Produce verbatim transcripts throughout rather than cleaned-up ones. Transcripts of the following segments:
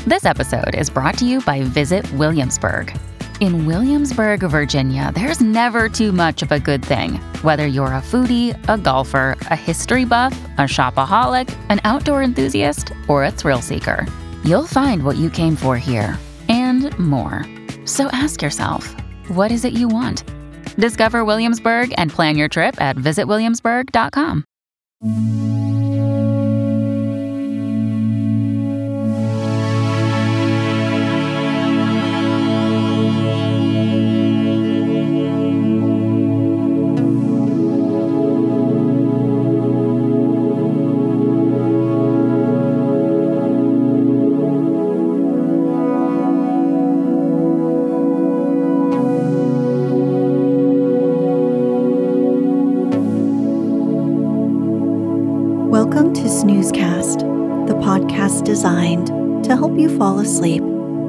This episode is brought to you by Visit Williamsburg. In Williamsburg, Virginia, there's never too much of a good thing. Whether you're a foodie, a golfer, a history buff, a shopaholic, an outdoor enthusiast, or a thrill seeker, you'll find what you came for here and more. So ask yourself, what is it you want? Discover Williamsburg and plan your trip at visit williamsburg dot com. Welcome to Snoozecast, the podcast designed to help you fall asleep.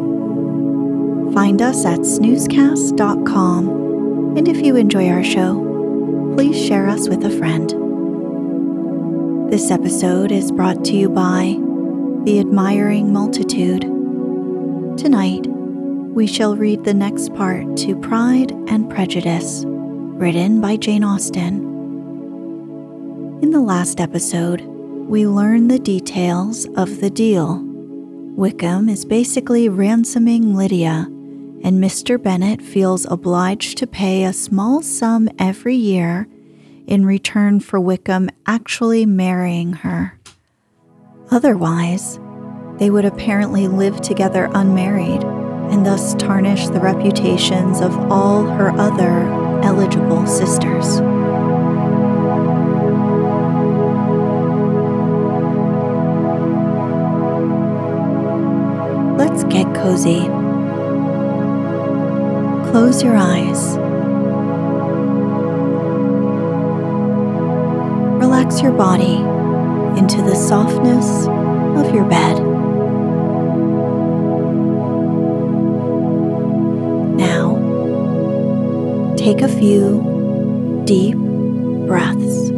Find us at snoozecast dot com, and if you enjoy our show, please share us with a friend. This episode is brought to you by The Admiring Multitude. Tonight, we shall read the next part to Pride and Prejudice, written by Jane Austen. In the last episode, we learn the details of the deal. Wickham is basically ransoming Lydia, and Mister Bennet feels obliged to pay a small sum every year in return for Wickham actually marrying her. Otherwise, they would apparently live together unmarried and thus tarnish the reputations of all her other eligible sisters. Let's get cozy. Close your eyes. Relax your body into the softness of your bed. Now, take a few deep breaths.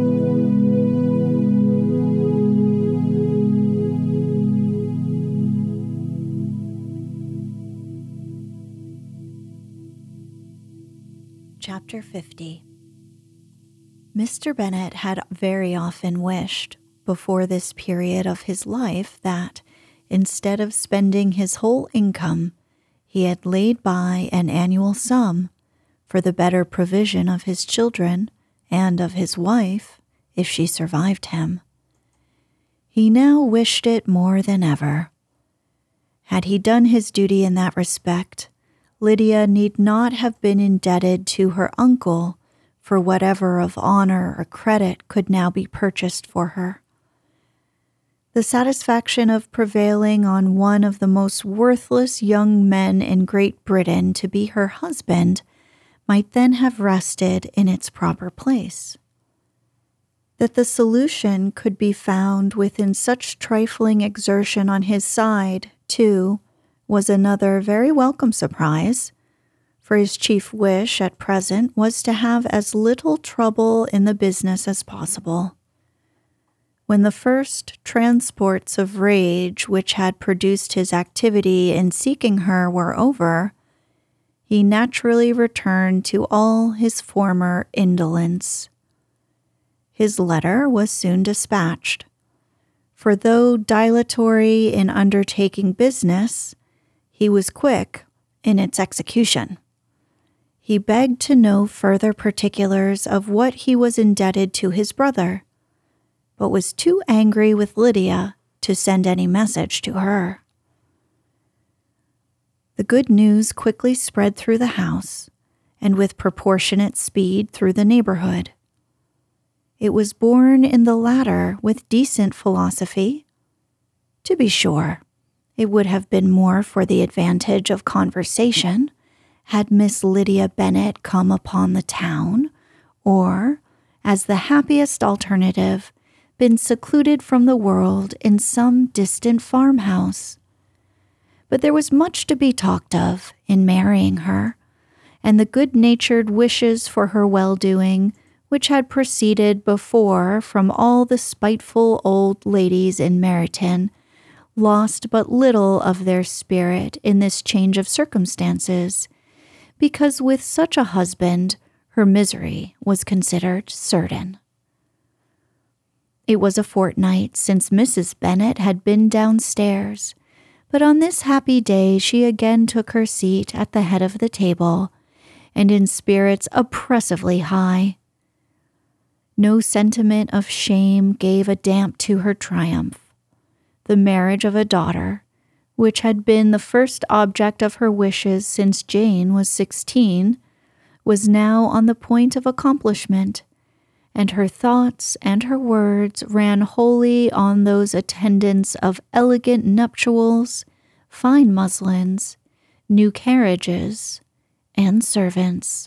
Chapter fifty. Mister Bennet had very often wished, before this period of his life, that, instead of spending his whole income, he had laid by an annual sum for the better provision of his children and of his wife, if she survived him. He now wished it more than ever. Had he done his duty in that respect, Lydia need not have been indebted to her uncle for whatever of honor or credit could now be purchased for her. The satisfaction of prevailing on one of the most worthless young men in Great Britain to be her husband might then have rested in its proper place. That the solution could be found within such trifling exertion on his side, too, was another very welcome surprise, for his chief wish at present was to have as little trouble in the business as possible. When the first transports of rage which had produced his activity in seeking her were over, he naturally returned to all his former indolence. His letter was soon dispatched, for though dilatory in undertaking business, he was quick in its execution. He begged to know further particulars of what he was indebted to his brother, but was too angry with Lydia to send any message to her. The good news quickly spread through the house, and with proportionate speed through the neighborhood. It was borne in the latter with decent philosophy. To be sure, it would have been more for the advantage of conversation had Miss Lydia Bennet come upon the town, or, as the happiest alternative, been secluded from the world in some distant farmhouse. But there was much to be talked of in marrying her, and the good-natured wishes for her well-doing which had proceeded before from all the spiteful old ladies in Meryton lost but little of their spirit in this change of circumstances, because with such a husband, her misery was considered certain. It was a fortnight since Missus Bennet had been downstairs, but on this happy day she again took her seat at the head of the table, and in spirits oppressively high. No sentiment of shame gave a damp to her triumph. The marriage of a daughter, which had been the first object of her wishes since Jane was sixteen, was now on the point of accomplishment, and her thoughts and her words ran wholly on those attendants of elegant nuptials, fine muslins, new carriages, and servants.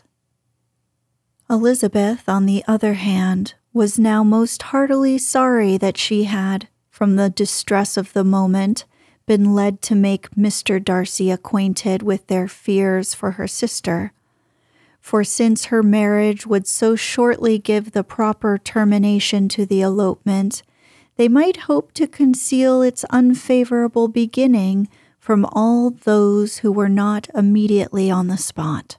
Elizabeth, on the other hand, was now most heartily sorry that she had, from the distress of the moment, been led to make Mister Darcy acquainted with their fears for her sister. For since her marriage would so shortly give the proper termination to the elopement, they might hope to conceal its unfavorable beginning from all those who were not immediately on the spot.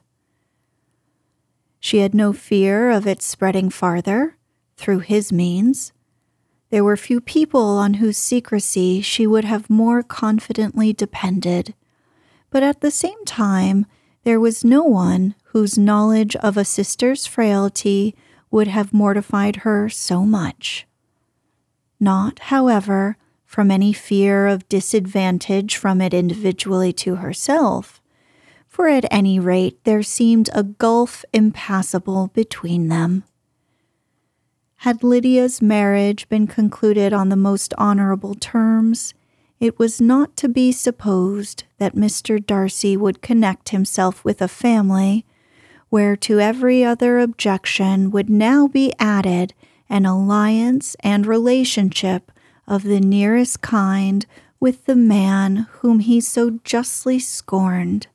She had no fear of its spreading farther, through his means. There were few people on whose secrecy she would have more confidently depended, but at the same time there was no one whose knowledge of a sister's frailty would have mortified her so much. Not, however, from any fear of disadvantage from it individually to herself, for at any rate there seemed a gulf impassable between them. Had Lydia's marriage been concluded on the most honorable terms, it was not to be supposed that Mister Darcy would connect himself with a family where to every other objection would now be added an alliance and relationship of the nearest kind with the man whom he so justly scorned.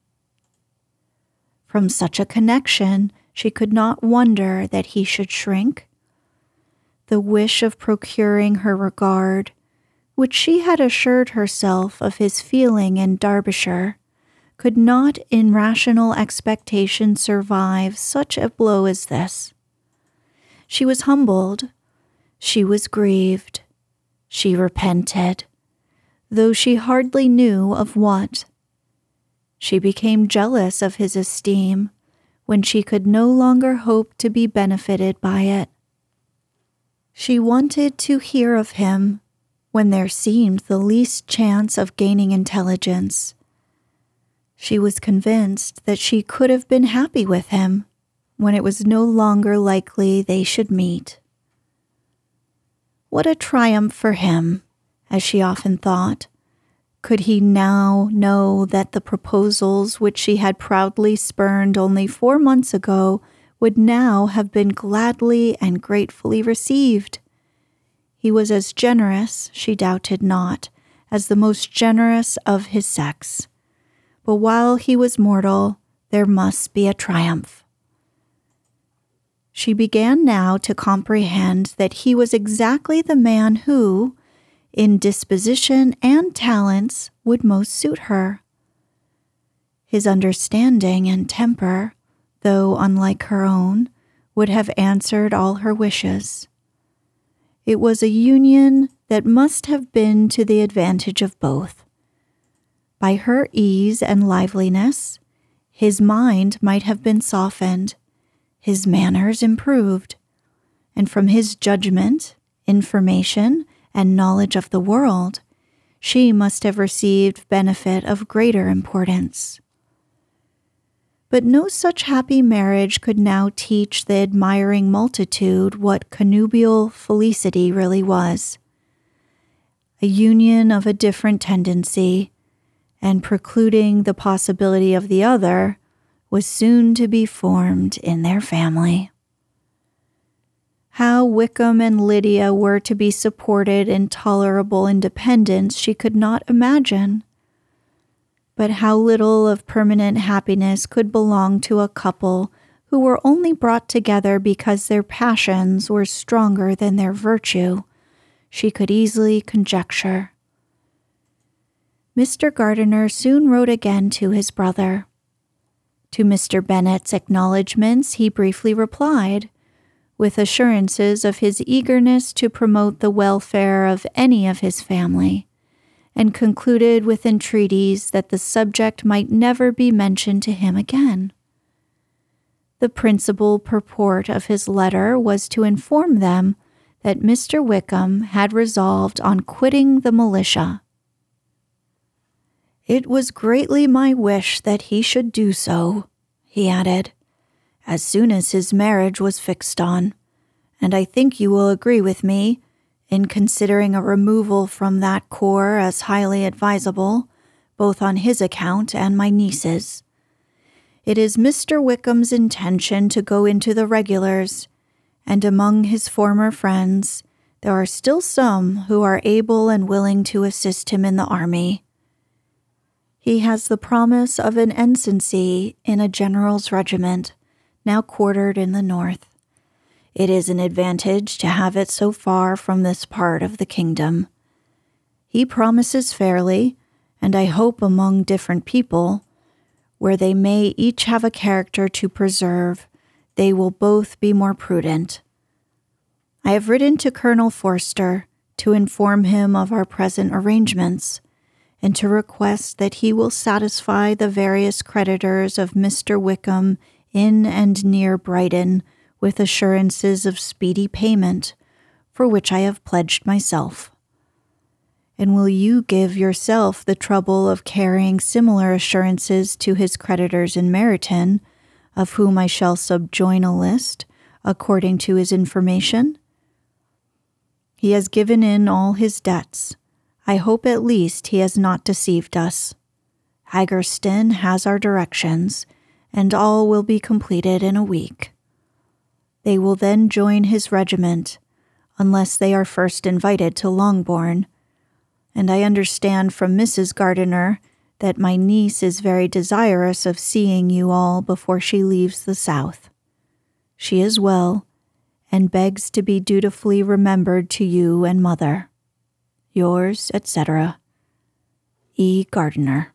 From such a connection, she could not wonder that he should shrink. The wish of procuring her regard, which she had assured herself of his feeling in Derbyshire, could not in rational expectation survive such a blow as this. She was humbled, she was grieved, she repented, though she hardly knew of what. She became jealous of his esteem when she could no longer hope to be benefited by it. She wanted to hear of him when there seemed the least chance of gaining intelligence. She was convinced that she could have been happy with him when it was no longer likely they should meet. What a triumph for him, as she often thought, could he now know that the proposals which she had proudly spurned only four months ago would now have been gladly and gratefully received. He was as generous, she doubted not, as the most generous of his sex. But while he was mortal, there must be a triumph. She began now to comprehend that he was exactly the man who, in disposition and talents, would most suit her. His understanding and temper, though unlike her own, would have answered all her wishes. It was a union that must have been to the advantage of both. By her ease and liveliness, his mind might have been softened, his manners improved, and from his judgment, information, and knowledge of the world, she must have received benefit of greater importance. But no such happy marriage could now teach the admiring multitude what connubial felicity really was. A union of a different tendency, and precluding the possibility of the other, was soon to be formed in their family. How Wickham and Lydia were to be supported in tolerable independence she could not imagine. But how little of permanent happiness could belong to a couple who were only brought together because their passions were stronger than their virtue, she could easily conjecture. Mister Gardiner soon wrote again to his brother. To Mister Bennet's acknowledgments he briefly replied, with assurances of his eagerness to promote the welfare of any of his family, and concluded with entreaties that the subject might never be mentioned to him again. The principal purport of his letter was to inform them that Mister Wickham had resolved on quitting the militia. "It was greatly my wish that he should do so," he added, "as soon as his marriage was fixed on, and I think you will agree with me in considering a removal from that corps as highly advisable, both on his account and my niece's. It is Mister Wickham's intention to go into the regulars, and among his former friends there are still some who are able and willing to assist him in the army. He has the promise of an ensigncy in a general's regiment, now quartered in the north. It is an advantage to have it so far from this part of the kingdom. He promises fairly, and I hope among different people, where they may each have a character to preserve, they will both be more prudent. I have written to Colonel Forster to inform him of our present arrangements, and to request that he will satisfy the various creditors of Mister Wickham in and near Brighton with assurances of speedy payment, for which I have pledged myself. And will you give yourself the trouble of carrying similar assurances to his creditors in Meryton, of whom I shall subjoin a list, according to his information? He has given in all his debts. I hope at least he has not deceived us. Haggerston has our directions, and all will be completed in a week. They will then join his regiment, unless they are first invited to Longbourn, and I understand from Missus Gardiner that my niece is very desirous of seeing you all before she leaves the South. She is well, and begs to be dutifully remembered to you and mother. Yours, et cetera, E. Gardiner.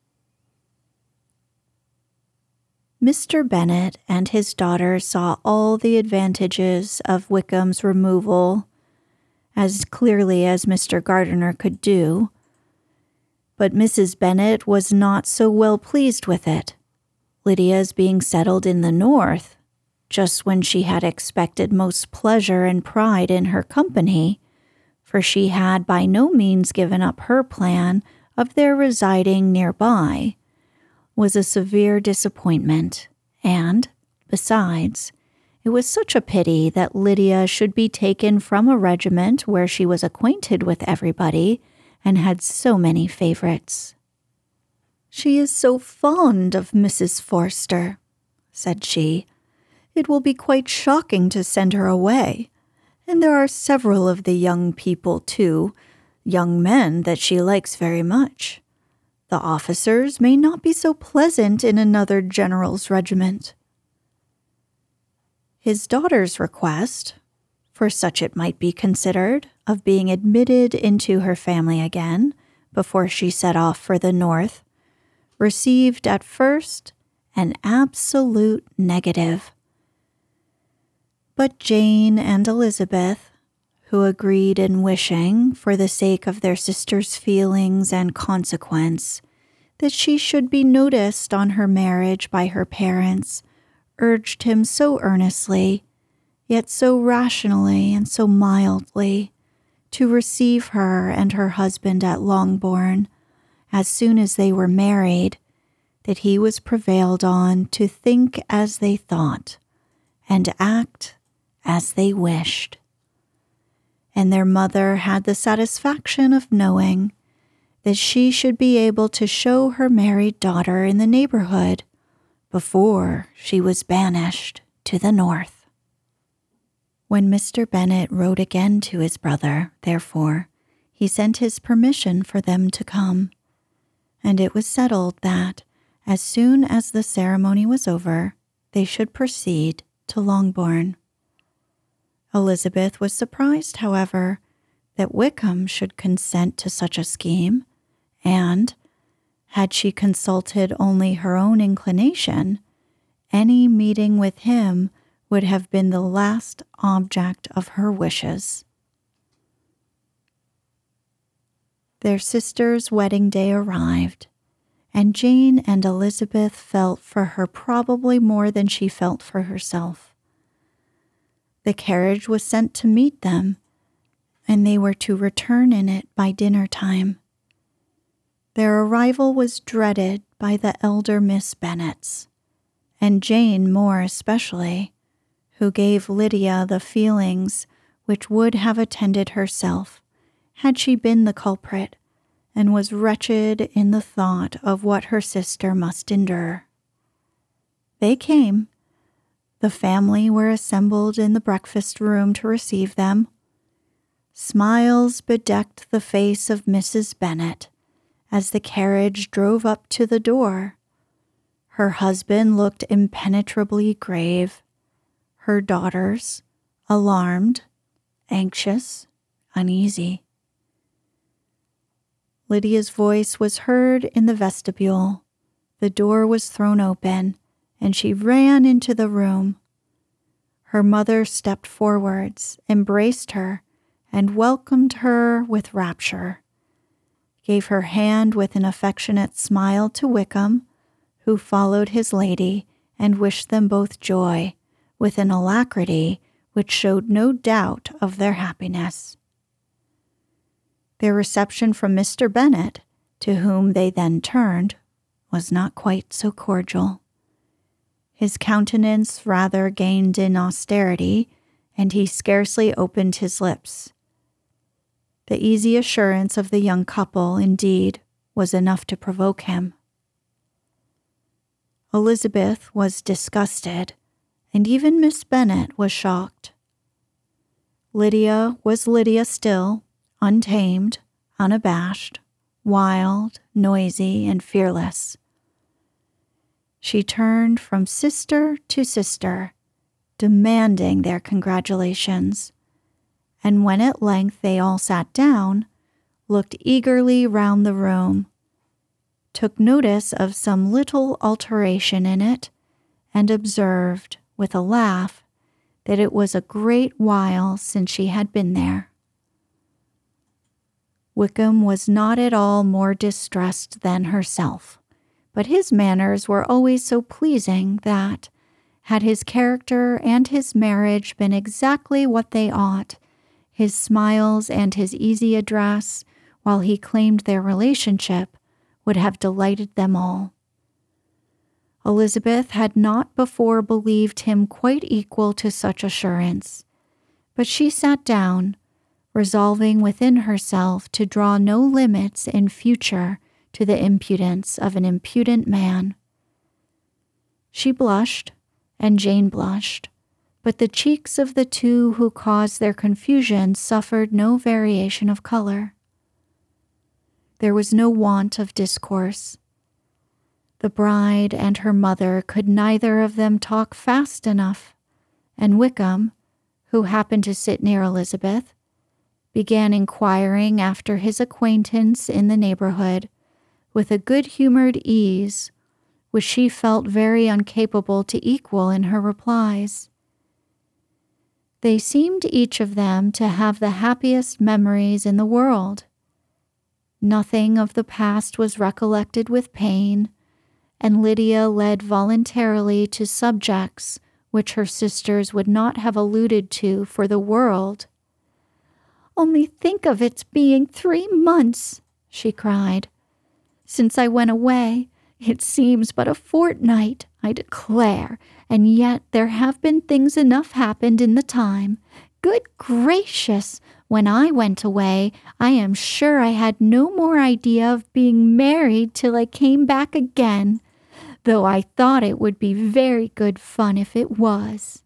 Mister Bennet and his daughter saw all the advantages of Wickham's removal as clearly as Mister Gardiner could do, but Missus Bennet was not so well pleased with it, Lydia's being settled in the north, just when she had expected most pleasure and pride in her company, for she had by no means given up her plan of their residing nearby, was a severe disappointment, and, besides, it was such a pity that Lydia should be taken from a regiment where she was acquainted with everybody and had so many favorites. "She is so fond of Missus Forster," said she. "It will be quite shocking to send her away, and there are several of the young people, too, young men that she likes very much. The officers may not be so pleasant in another general's regiment." His daughter's request, for such it might be considered, of being admitted into her family again before she set off for the north, received at first an absolute negative. But Jane and Elizabeth, who agreed in wishing, for the sake of their sister's feelings and consequence, that she should be noticed on her marriage by her parents, urged him so earnestly, yet so rationally and so mildly, to receive her and her husband at Longbourn, as soon as they were married, that he was prevailed on to think as they thought, and act as they wished. And their mother had the satisfaction of knowing that she should be able to show her married daughter in the neighborhood before she was banished to the north. When Mister Bennet wrote again to his brother, therefore, he sent his permission for them to come, and it was settled that, as soon as the ceremony was over, they should proceed to Longbourn. Elizabeth was surprised, however, that Wickham should consent to such a scheme, and, had she consulted only her own inclination, any meeting with him would have been the last object of her wishes. Their sister's wedding day arrived, and Jane and Elizabeth felt for her probably more than she felt for herself. The carriage was sent to meet them, and they were to return in it by dinner time. Their arrival was dreaded by the elder Miss Bennets, and Jane more especially, who gave Lydia the feelings which would have attended herself had she been the culprit, and was wretched in the thought of what her sister must endure. They came. The family were assembled in the breakfast room to receive them. Smiles bedecked the face of Missus Bennet as the carriage drove up to the door. Her husband looked impenetrably grave. Her daughters, alarmed, anxious, uneasy. Lydia's voice was heard in the vestibule. The door was thrown open, and she ran into the room. Her mother stepped forwards, embraced her, and welcomed her with rapture, gave her hand with an affectionate smile to Wickham, who followed his lady and wished them both joy, with an alacrity which showed no doubt of their happiness. Their reception from Mister Bennet, to whom they then turned, was not quite so cordial. His countenance rather gained in austerity, and he scarcely opened his lips. The easy assurance of the young couple, indeed, was enough to provoke him. Elizabeth was disgusted, and even Miss Bennet was shocked. Lydia was Lydia still, untamed, unabashed, wild, noisy, and fearless. She turned from sister to sister, demanding their congratulations, and when at length they all sat down, looked eagerly round the room, took notice of some little alteration in it, and observed, with a laugh, that it was a great while since she had been there. Wickham was not at all more distressed than herself, but his manners were always so pleasing that, had his character and his marriage been exactly what they ought, his smiles and his easy address, while he claimed their relationship, would have delighted them all. Elizabeth had not before believed him quite equal to such assurance, but she sat down, resolving within herself to draw no limits in future to the impudence of an impudent man. She blushed, and Jane blushed, but the cheeks of the two who caused their confusion suffered no variation of color. There was no want of discourse. The bride and her mother could neither of them talk fast enough, and Wickham, who happened to sit near Elizabeth, began inquiring after his acquaintance in the neighborhood with a good-humored ease which she felt very incapable to equal in her replies. They seemed each of them to have the happiest memories in the world. Nothing of the past was recollected with pain, and Lydia led voluntarily to subjects which her sisters would not have alluded to for the world. "Only think of its being three months," she cried, "since I went away. It seems but a fortnight, I declare, and yet there have been things enough happened in the time. Good gracious! When I went away, I am sure I had no more idea of being married till I came back again, though I thought it would be very good fun if it was."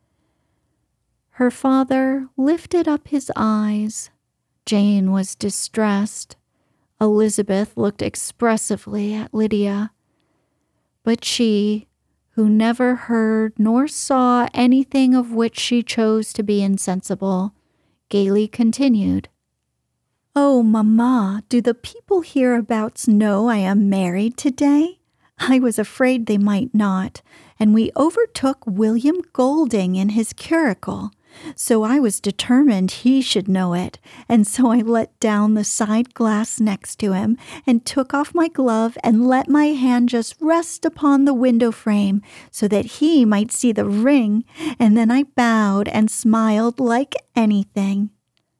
Her father lifted up his eyes. Jane was distressed. Elizabeth looked expressively at Lydia. But she, who never heard nor saw anything of which she chose to be insensible, gaily continued, "Oh, Mamma, do the people hereabouts know I am married today? I was afraid they might not, and we overtook William Golding in his curricle, so I was determined he should know it, and so I let down the side glass next to him and took off my glove and let my hand just rest upon the window frame so that he might see the ring, and then I bowed and smiled like anything."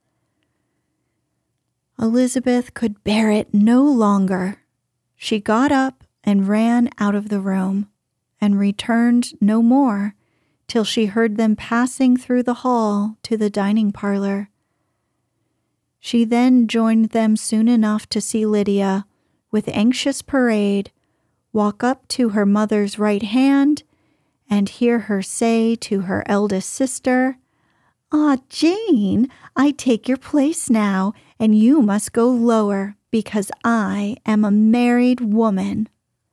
Elizabeth could bear it no longer. She got up and ran out of the room, and returned no more till she heard them passing through the hall to the dining parlor. She then joined them soon enough to see Lydia, with anxious parade, walk up to her mother's right hand and hear her say to her eldest sister, "Ah, Jane, I take your place now, and you must go lower, because I am a married woman."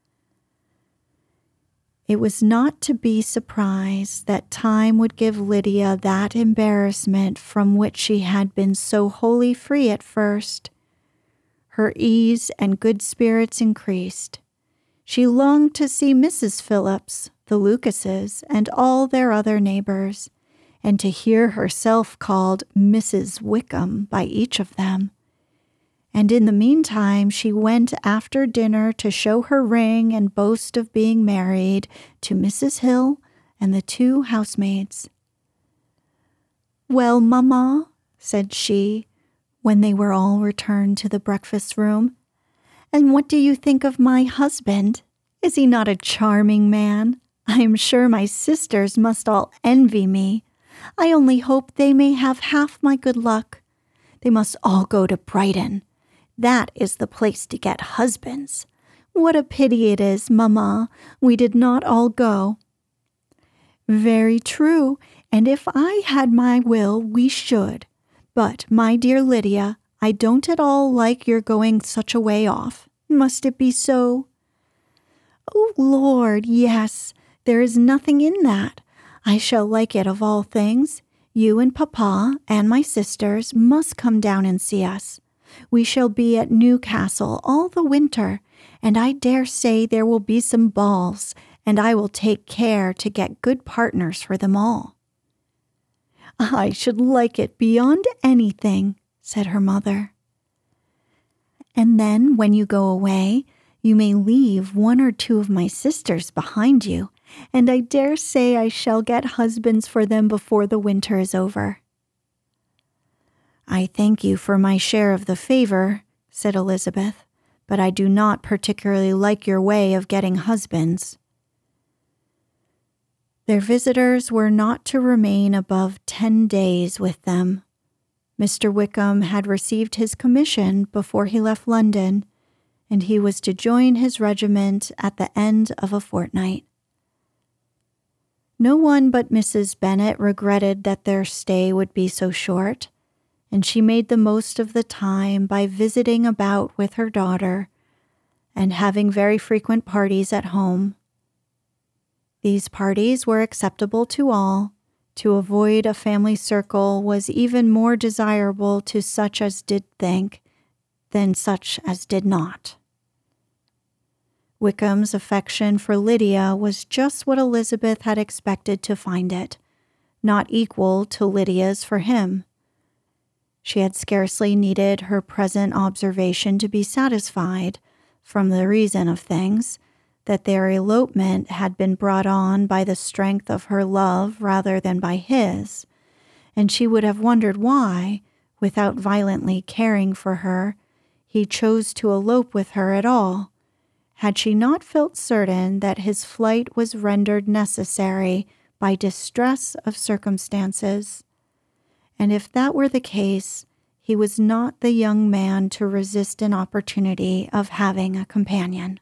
It was not to be surprised that time would give Lydia that embarrassment from which she had been so wholly free at first. Her ease and good spirits increased. She longed to see Missus Phillips, the Lucases, and all their other neighbors, and to hear herself called Missus Wickham by each of them. And in the meantime she went after dinner to show her ring and boast of being married to Missus Hill and the two housemaids. "Well, Mamma," said she, when they were all returned to the breakfast room, "and what do you think of my husband? Is he not a charming man? I am sure my sisters must all envy me. I only hope they may have half my good luck. They must all go to Brighton. That is the place to get husbands. What a pity it is, Mamma, we did not all go." "Very true, and if I had my will, we should. But, my dear Lydia, I don't at all like your going such a way off. Must it be so?" "Oh, Lord, yes, there is nothing in that. I shall like it of all things. You and Papa and my sisters must come down and see us. We shall be at Newcastle all the winter, and I dare say there will be some balls, and I will take care to get good partners for them all." "I should like it beyond anything," said her mother. "And then when you go away, you may leave one or two of my sisters behind you, and I dare say I shall get husbands for them before the winter is over." "I thank you for my share of the favor," said Elizabeth, "but I do not particularly like your way of getting husbands." Their visitors were not to remain above ten days with them. Mister Wickham had received his commission before he left London, and he was to join his regiment at the end of a fortnight. No one but Missus Bennet regretted that their stay would be so short, and she made the most of the time by visiting about with her daughter and having very frequent parties at home. These parties were acceptable to all. To avoid a family circle was even more desirable to such as did think than such as did not. Wickham's affection for Lydia was just what Elizabeth had expected to find it, not equal to Lydia's for him. She had scarcely needed her present observation to be satisfied, from the reason of things, that their elopement had been brought on by the strength of her love rather than by his, and she would have wondered why, without violently caring for her, he chose to elope with her at all, had she not felt certain that his flight was rendered necessary by distress of circumstances. And if that were the case, he was not the young man to resist an opportunity of having a companion.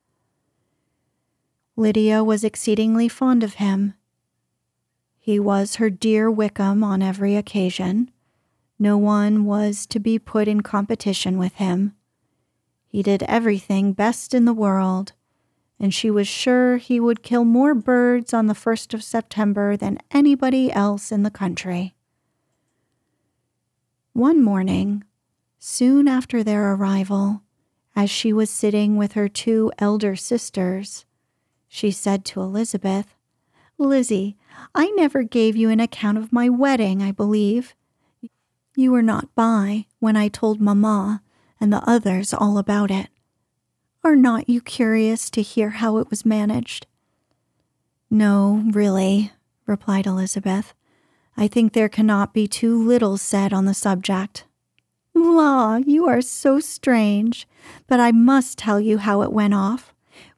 Lydia was exceedingly fond of him. He was her dear Wickham on every occasion. No one was to be put in competition with him. He did everything best in the world, and she was sure he would kill more birds on the first of September than anybody else in the country. One morning, Soon after their arrival, as she was sitting with her two elder sisters, she said to Elizabeth, "Lizzie, I never gave you an account of my wedding, I believe. You were not by when I told Mamma and the others all about it. Are not you curious to hear how it was managed?" "No, really," replied Elizabeth. "I think there cannot be too little said on the subject." "La, you are so strange, but I must tell you how it went off.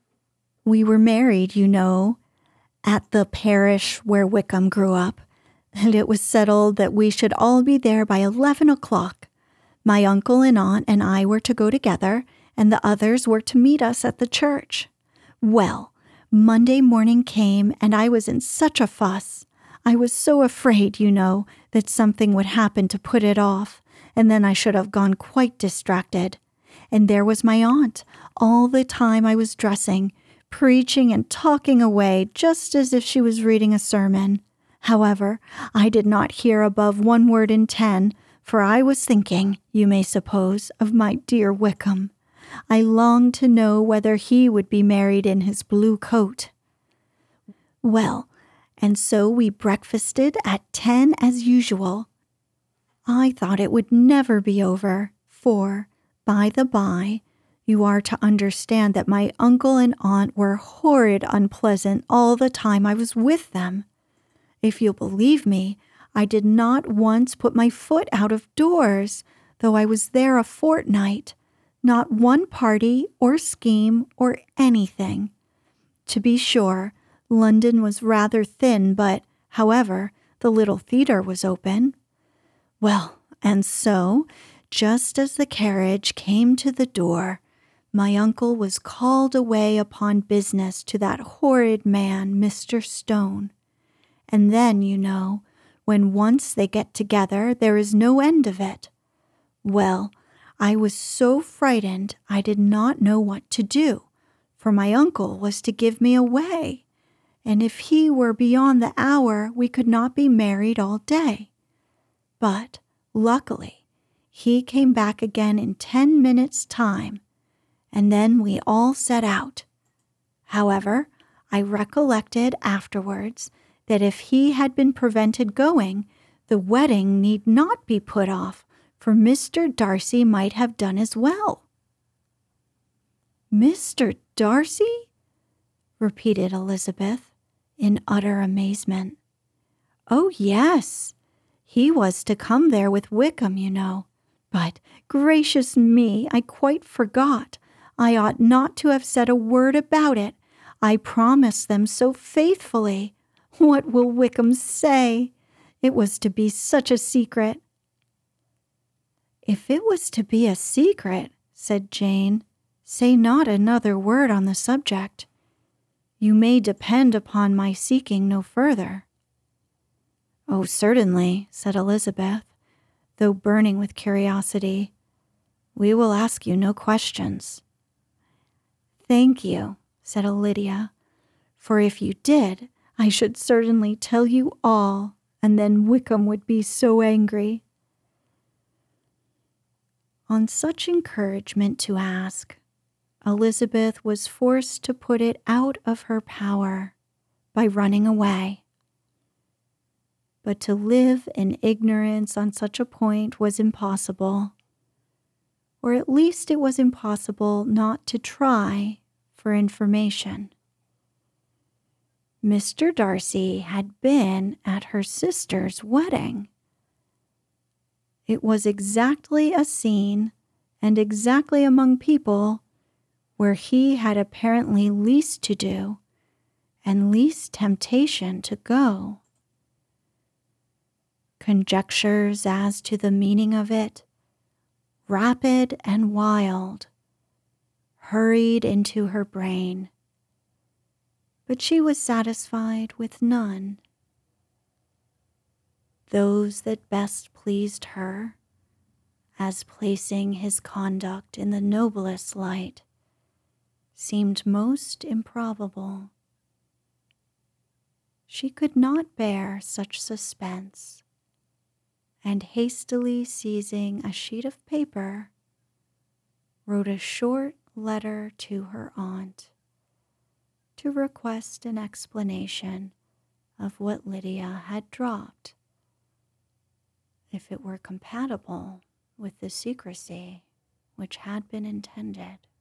We were married, you know, at the parish where Wickham grew up, and it was settled that we should all be there by eleven o'clock. My uncle and aunt and I were to go together, and the others were to meet us at the church. Well, Monday morning came, and I was in such a fuss. I was so afraid, you know, that something would happen to put it off, and then I should have gone quite distracted. And there was my aunt, all the time I was dressing, preaching and talking away just as if she was reading a sermon. However, I did not hear above one word in ten, for I was thinking, you may suppose, of my dear Wickham. I longed to know whether he would be married in his blue coat. Well, and so we breakfasted at ten as usual. I thought it would never be over, for, by the by, you are to understand that my uncle and aunt were horrid unpleasant all the time I was with them. If you'll believe me, I did not once put my foot out of doors, though I was there a fortnight. Not one party or scheme or anything. To be sure, London was rather thin, but, however, the little theatre was open. Well, and so, just as the carriage came to the door, my uncle was called away upon business to that horrid man, Mister Stone. And then, you know, when once they get together, there is no end of it. Well, I was so frightened I did not know what to do, for my uncle was to give me away, and if he were beyond the hour, we could not be married all day. But, luckily, he came back again in ten minutes' time, and then we all set out. However, I recollected afterwards that if he had been prevented going, the wedding need not be put off, for Mister Darcy might have done as well." "Mister Darcy?" repeated Elizabeth, in utter amazement. "Oh, yes. He was to come there with Wickham, you know. But, gracious me, I quite forgot. I ought not to have said a word about it. I promised them so faithfully. What will Wickham say? It was to be such a secret." "If it was to be a secret," said Jane, "say not another word on the subject. You may depend upon my seeking no further." "Oh, certainly," said Elizabeth, though burning with curiosity. "We will ask you no questions." "Thank you," said Lydia, "for if you did, I should certainly tell you all, and then Wickham would be so angry." On such encouragement to ask, Elizabeth was forced to put it out of her power by running away. But to live in ignorance on such a point was impossible, or at least it was impossible not to try for information. Mister Darcy had been at her sister's wedding. It was exactly a scene and exactly among people where he had apparently least to do and least temptation to go. Conjectures as to the meaning of it, rapid and wild, hurried into her brain, but she was satisfied with none. Those that best pleased her, as placing his conduct in the noblest light, seemed most improbable. She could not bear such suspense, and hastily seizing a sheet of paper, wrote a short letter to her aunt to request an explanation of what Lydia had dropped, if it were compatible with the secrecy which had been intended.